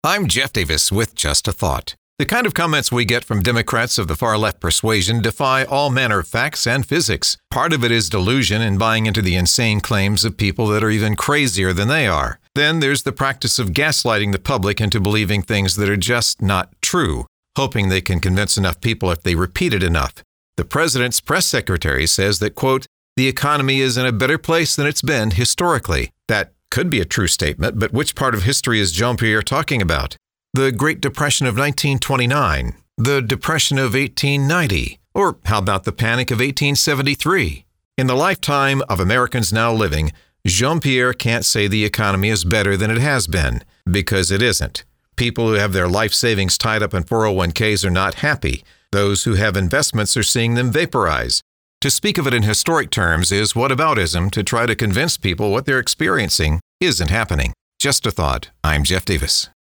I'm Jeff Davis with Just a Thought. The kind of comments we get from Democrats of the far-left persuasion defy all manner of facts and physics. Part of it is delusion and buying into the insane claims of people that are even crazier than they are. Then there's the practice of gaslighting the public into believing things that are just not true, hoping they can convince enough people if they repeat it enough. The president's press secretary says that, quote, the economy is in a better place than it's been historically. That could be a true statement, but which part of history is Jean-Pierre talking about? The Great Depression of 1929, the Depression of 1890, or how about the Panic of 1873? In the lifetime of Americans now living, Jean-Pierre can't say the economy is better than it has been, because it isn't. People who have their life savings tied up in 401ks are not happy. Those who have investments are seeing them vaporize. To speak of it in historic terms is whataboutism to try to convince people what they're experiencing isn't happening. Just a thought. I'm Jeff Davis.